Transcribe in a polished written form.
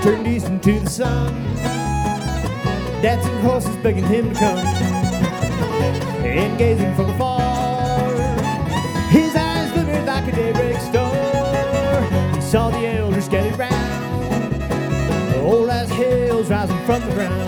turned east into the sun, dancing horses begging him to come, and gazing from afar, his eyes glittered like a daybreak star. He saw the elders scattered round, old as hills rising from the ground.